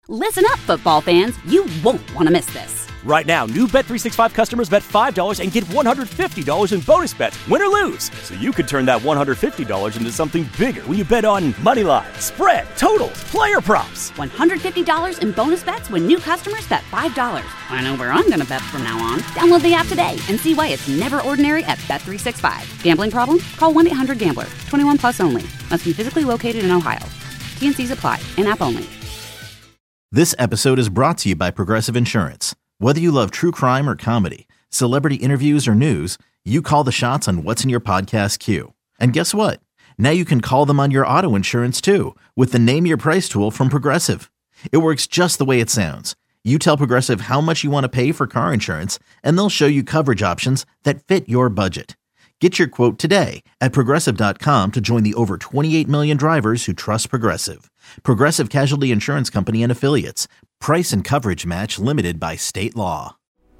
Listen up, football fans. You won't want to miss this. Right now, new Bet365 customers bet $5 and get $150 in bonus bets, win or lose. So you could turn that $150 into something bigger when you bet on money line, spread, totals, player props. $150 in bonus bets when new customers bet $5. I know where I'm going to bet from now on. Download the app today and see why it's never ordinary at Bet365. Gambling problem? Call 1-800-GAMBLER. 21 plus only. Must be physically located in Ohio. T&Cs apply. In-app only. This episode is brought to you by Progressive Insurance. Whether you love true crime or comedy, celebrity interviews or news, you call the shots on what's in your podcast queue. And guess what? Now you can call them on your auto insurance too with the Name Your Price tool from Progressive. It works just the way it sounds. You tell Progressive how much you want to pay for car insurance, and they'll show you coverage options that fit your budget. Get your quote today at Progressive.com to join the over 28 million drivers who trust Progressive. Progressive Casualty Insurance Company and Affiliates. Price and coverage match limited by state law.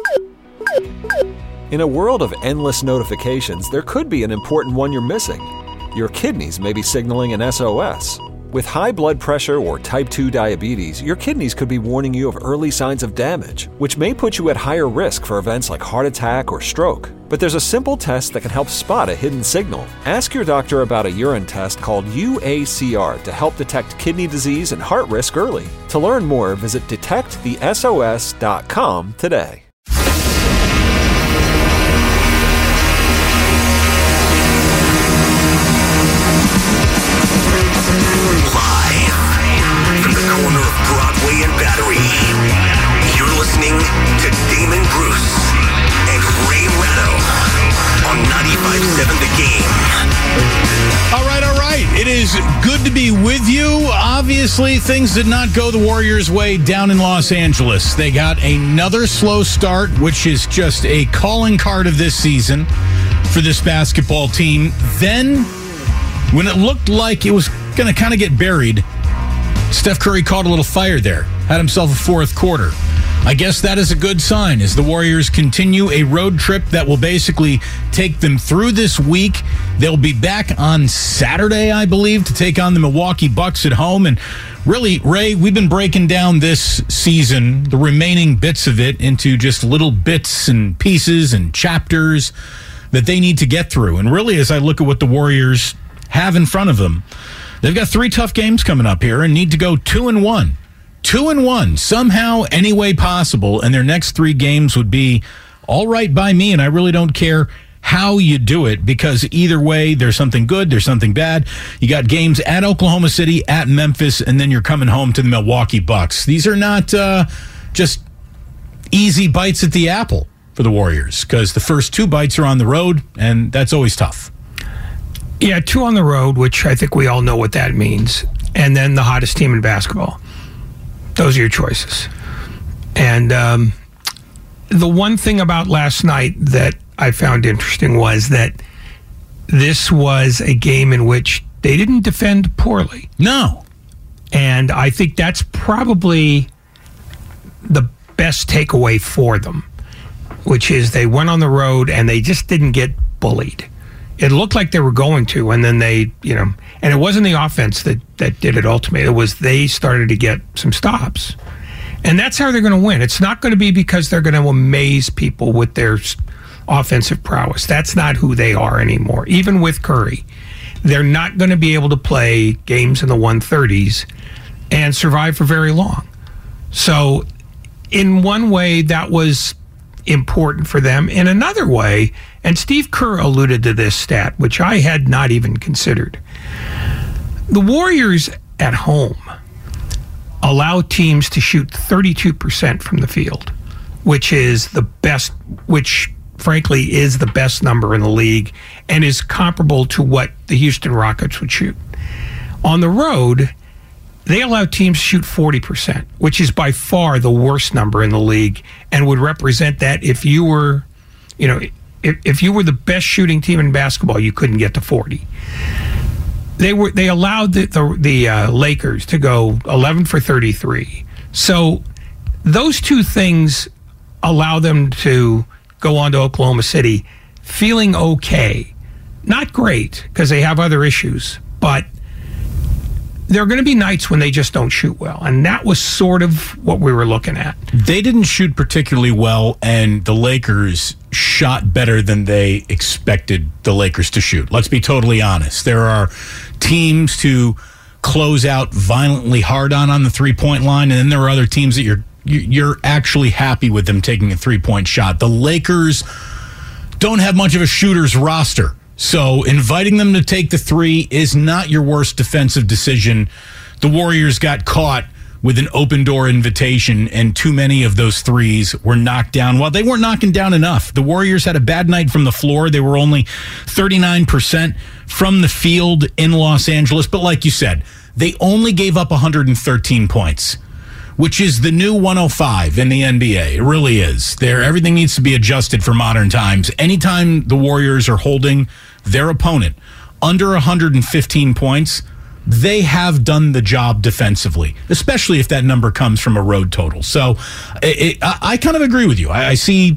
In a world of endless notifications, there could be an important one you're missing. Your kidneys may be signaling an SOS. With high blood pressure or type 2 diabetes, your kidneys could be warning you of early signs of damage, which may put you at higher risk for events like heart attack or stroke. But there's a simple test that can help spot a hidden signal. Ask your doctor about a urine test called UACR to help detect kidney disease and heart risk early. To learn more, visit detectthesos.com today. You're listening to Damon Bruce and Ray Ratto on 95.7 The Game. All right. It is good to be with you. Obviously, things did not go the Warriors' way down in Los Angeles. They got another slow start, which is just a calling card of this season for this basketball team. Then, when it looked like it was going to kind of get buried, Steph Curry caught a little fire there, had himself a fourth quarter. I guess that is a good sign as the Warriors continue a road trip that will basically take them through this week. They'll be back on Saturday, I believe, to take on the Milwaukee Bucks at home. And really, Ray, we've been breaking down this season, the remaining bits of it, into just little bits and pieces and chapters that they need to get through. And really, as I look at what the Warriors have in front of them, they've got 3 tough games coming up here and need to go 2-1. 2-1, somehow, any way possible, and their next 3 games would be all right by me, and I really don't care how you do it, because either way, there's something good, there's something bad. You got games at Oklahoma City, at Memphis, and then you're coming home to the Milwaukee Bucks. These are not just easy bites at the apple for the Warriors, because the first 2 bites are on the road, and that's always tough. Yeah, 2 on the road, which I think we all know what that means, and then the hottest team in basketball. Those are your choices. And the one thing about last night that I found interesting was that this was a game in which they didn't defend poorly. No. And I think that's probably the best takeaway for them, which is they went on the road and they just didn't get bullied. It looked like they were going to, and then they, and it wasn't the offense that did it ultimately. It was they started to get some stops. And that's how they're going to win. It's not going to be because they're going to amaze people with their offensive prowess. That's not who they are anymore. Even with Curry, they're not going to be able to play games in the 130s and survive for very long. So in one way, that was important for them. In another way, and Steve Kerr alluded to this stat, which I had not even considered. The Warriors at home allow teams to shoot 32% from the field, which is the best, which frankly is the best number in the league and is comparable to what the Houston Rockets would shoot. On the road, they allow teams to shoot 40%, which is by far the worst number in the league and would represent that if you were, if you were the best shooting team in basketball, you couldn't get to 40. They allowed the Lakers to go 11 for 33. So those 2 things allow them to go on to Oklahoma City feeling okay. Not great, because they have other issues, but there are going to be nights when they just don't shoot well, and that was sort of what we were looking at. They didn't shoot particularly well, and the Lakers shot better than they expected the Lakers to shoot. Let's be totally honest. There are teams to close out violently hard on the three-point line, and then there are other teams that you're actually happy with them taking a three-point shot. The Lakers don't have much of a shooter's roster, so inviting them to take the three is not your worst defensive decision. The Warriors got caught with an open-door invitation, and too many of those threes were knocked down. Well, they weren't knocking down enough. The Warriors had a bad night from the floor. They were only 39% from the field in Los Angeles. But like you said, they only gave up 113 points, which is the new 105 in the NBA. It really is. Everything needs to be adjusted for modern times. Anytime the Warriors are holding their opponent under 115 points, they have done the job defensively, especially if that number comes from a road total. So I kind of agree with you. I see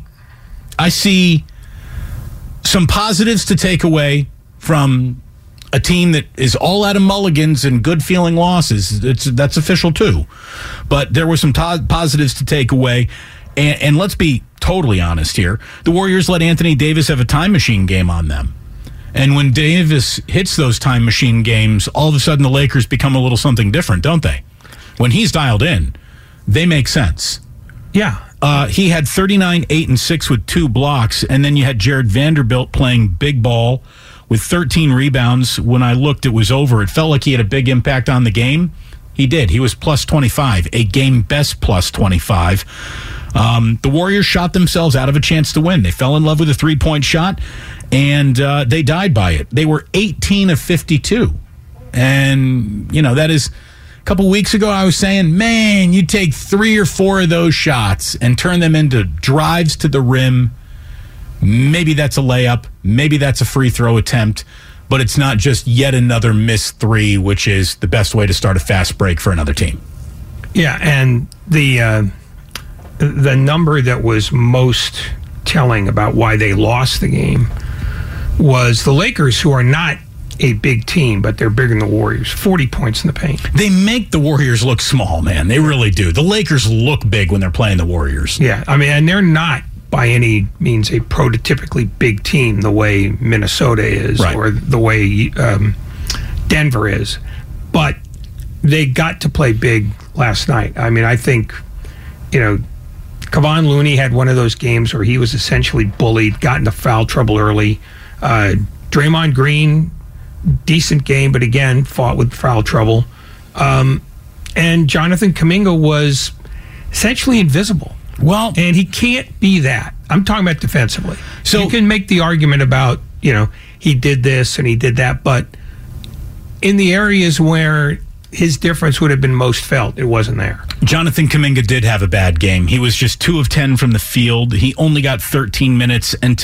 some positives to take away from a team that is all out of mulligans and good feeling losses. That's official too. But there were some positives to take away. And let's be totally honest here. The Warriors let Anthony Davis have a time machine game on them. And when Davis hits those time machine games, all of a sudden the Lakers become a little something different, don't they? When he's dialed in, they make sense. Yeah. He had 39, 8, and 6 with 2 blocks, and then you had Jared Vanderbilt playing big ball with 13 rebounds. When I looked, it was over. It felt like he had a big impact on the game. He did. He was plus 25, a game best plus 25. The Warriors shot themselves out of a chance to win. They fell in love with a three-point shot, and they died by it. They were 18 of 52. And, that is... A couple weeks ago, I was saying, man, you take 3 or 4 of those shots and turn them into drives to the rim. Maybe that's a layup. Maybe that's a free throw attempt. But it's not just yet another missed 3, which is the best way to start a fast break for another team. Yeah, and the number that was most telling about why they lost the game was the Lakers, who are not a big team, but they're bigger than the Warriors. 40 points in the paint. They make the Warriors look small, man. They really do. The Lakers look big when they're playing the Warriors. Yeah, and they're not by any means a prototypically big team the way Minnesota is, right, or the way Denver is. But they got to play big last night. I think, Kevon Looney had one of those games where he was essentially bullied, got into foul trouble early. Draymond Green, decent game, but again, fought with foul trouble. And Jonathan Kuminga was essentially invisible. Well, and he can't be that. I'm talking about defensively. So you can make the argument about, he did this and he did that, but in the areas where his difference would have been most felt, it wasn't there. Jonathan Kuminga did have a bad game. He was just 2 of 10 from the field. He only got 13 minutes, and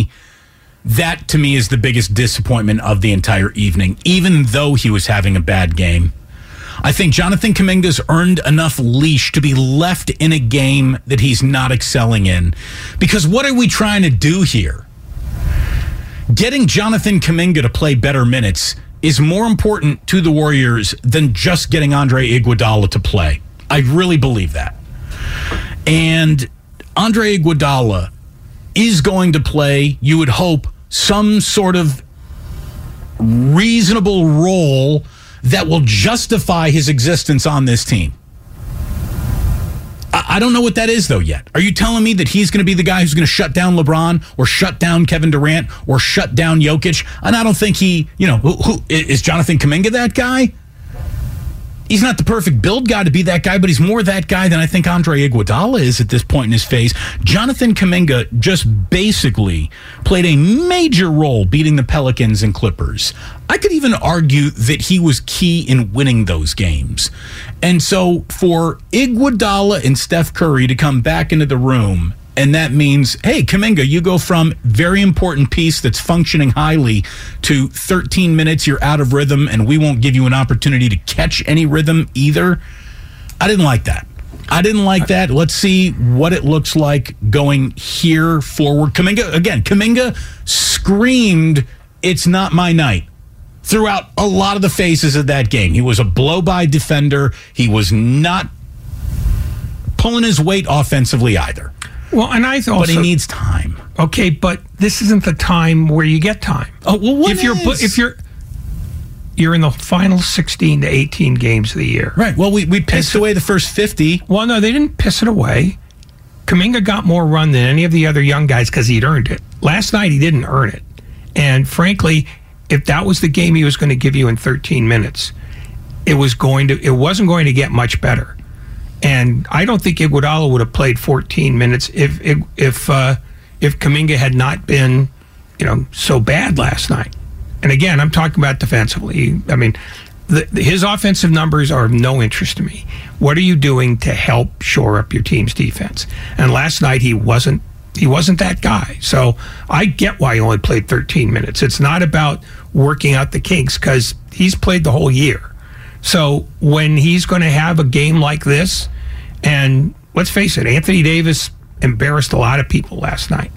that to me is the biggest disappointment of the entire evening, even though he was having a bad game. I think Jonathan Kuminga's earned enough leash to be left in a game that he's not excelling in. Because what are we trying to do here? Getting Jonathan Kuminga to play better minutes is more important to the Warriors than just getting Andre Iguodala to play. I really believe that. And Andre Iguodala is going to play, you would hope, some sort of reasonable role that will justify his existence on this team. I don't know what that is, though, yet. Are you telling me that he's going to be the guy who's going to shut down LeBron or shut down Kevin Durant or shut down Jokic? And I don't think who is Jonathan Kuminga that guy? He's not the perfect build guy to be that guy, but he's more that guy than I think Andre Iguodala is at this point in his phase. Jonathan Kuminga just basically played a major role beating the Pelicans and Clippers. I could even argue that he was key in winning those games. And so for Iguodala and Steph Curry to come back into the room, and that means, hey, Kuminga, you go from very important piece that's functioning highly to 13 minutes, you're out of rhythm, and we won't give you an opportunity to catch any rhythm either. I didn't like that. Let's see what it looks like going here forward. Kuminga screamed, it's not my night. throughout a lot of the phases of that game. He was a blow-by defender. He was not pulling his weight offensively either. Well, and I also, but he needs time. Okay, but this isn't the time where you get time. Oh, well, what if you're in the final 16 to 18 games of the year. Right. Well, we pissed away the first 50. Well, no, they didn't piss it away. Kuminga got more run than any of the other young guys because he'd earned it. Last night, he didn't earn it. And frankly, if that was the game he was going to give you in 13 minutes, it wasn't going to get much better. And I don't think Iguodala would have played 14 minutes if Kuminga had not been, so bad last night. And again, I'm talking about defensively. I mean, his offensive numbers are of no interest to me. What are you doing to help shore up your team's defense? And last night he wasn't that guy. So I get why he only played 13 minutes. It's not about working out the kinks because he's played the whole year. So when he's going to have a game like this, and let's face it, Anthony Davis embarrassed a lot of people last night.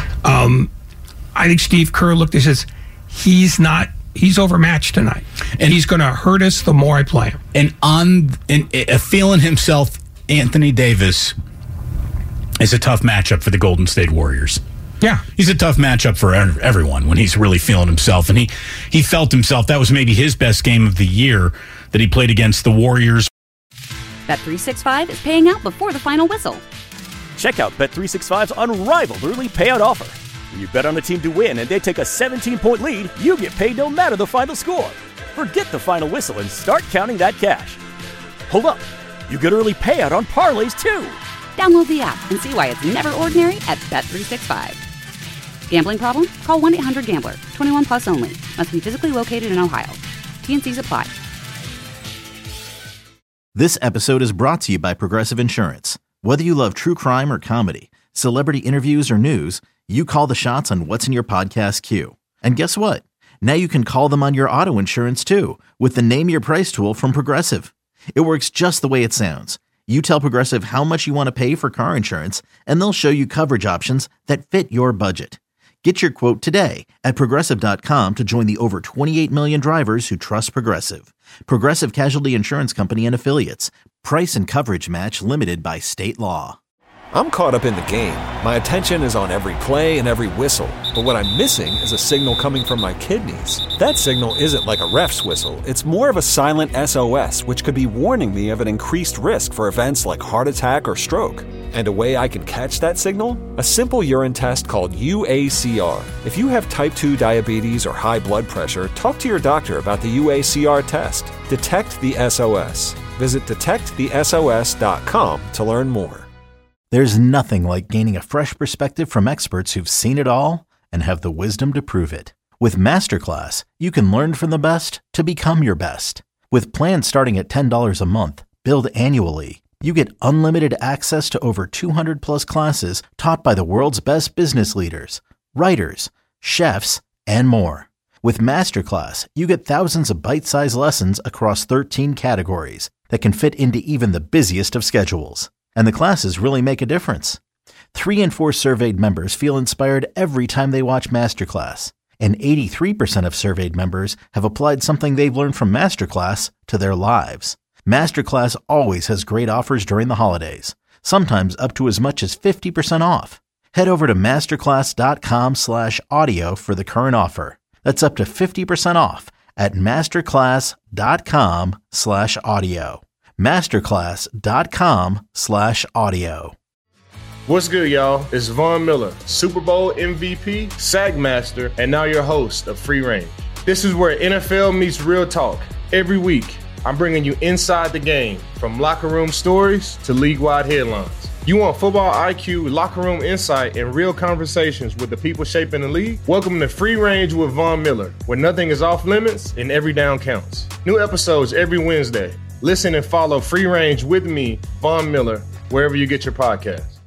I think Steve Kerr looked and says, he's overmatched tonight. And he's going to hurt us the more I play him. And feeling himself, Anthony Davis is a tough matchup for the Golden State Warriors. Yeah. He's a tough matchup for everyone when he's really feeling himself. And he felt himself. That was maybe his best game of the year that he played against the Warriors. Bet365 is paying out before the final whistle. Check out Bet365's unrivaled early payout offer. When you bet on a team to win and they take a 17-point lead, you get paid no matter the final score. Forget the final whistle and start counting that cash. Hold up. You get early payout on parlays, too. Download the app and see why it's never ordinary at Bet365. Gambling problem? Call 1-800-GAMBLER. 21 plus only. Must be physically located in Ohio. T&Cs apply. This episode is brought to you by Progressive Insurance. Whether you love true crime or comedy, celebrity interviews or news, you call the shots on what's in your podcast queue. And guess what? Now you can call them on your auto insurance too with the Name Your Price tool from Progressive. It works just the way it sounds. You tell Progressive how much you want to pay for car insurance, and they'll show you coverage options that fit your budget. Get your quote today at Progressive.com to join the over 28 million drivers who trust Progressive. Progressive Casualty Insurance Company and Affiliates. Price and coverage match limited by state law. I'm caught up in the game. My attention is on every play and every whistle. But what I'm missing is a signal coming from my kidneys. That signal isn't like a ref's whistle. It's more of a silent SOS, which could be warning me of an increased risk for events like heart attack or stroke. And a way I can catch that signal? A simple urine test called UACR. If you have type 2 diabetes or high blood pressure, talk to your doctor about the UACR test. Detect the SOS. Visit detectthesos.com to learn more. There's nothing like gaining a fresh perspective from experts who've seen it all and have the wisdom to prove it. With Masterclass, you can learn from the best to become your best. With plans starting at $10 a month, billed annually, you get unlimited access to over 200 plus classes taught by the world's best business leaders, writers, chefs, and more. With Masterclass, you get thousands of bite-sized lessons across 13 categories that can fit into even the busiest of schedules. And the classes really make a difference. 3 in 4 surveyed members feel inspired every time they watch Masterclass. And 83% of surveyed members have applied something they've learned from Masterclass to their lives. Masterclass always has great offers during the holidays, sometimes up to as much as 50% off. Head over to masterclass.com/audio for the current offer. That's up to 50% off at masterclass.com/audio. masterclass.com/audio. What's good, y'all? It's Von Miller, Super Bowl MVP, SAG Master, and now your host of Free Range. This is where NFL meets real talk. Every week, I'm bringing you inside the game, from locker room stories to league-wide headlines. You want football IQ, locker room insight, and real conversations with the people shaping the league? Welcome to Free Range with Von Miller, where nothing is off limits and every down counts. New episodes every Wednesday. Listen and follow Free Range with me, Von Miller, wherever you get your podcasts.